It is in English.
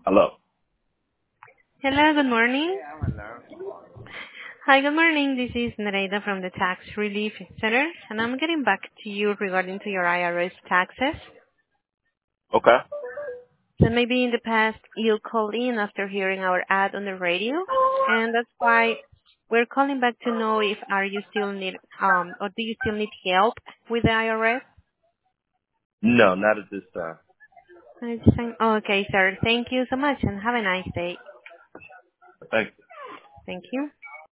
Hello. Hello, good morning. Hi, good morning. This is Nereida from the Tax Relief Center, and I'm getting back to you regarding to your IRS taxes. Okay. So maybe in the past you called in after hearing our ad on the radio, and that's why we're calling back to know if are you still need or do you still need help with the IRS? No, not at this time. Okay, sir. Thank you so much, and have a nice day. Thank you. Thank you.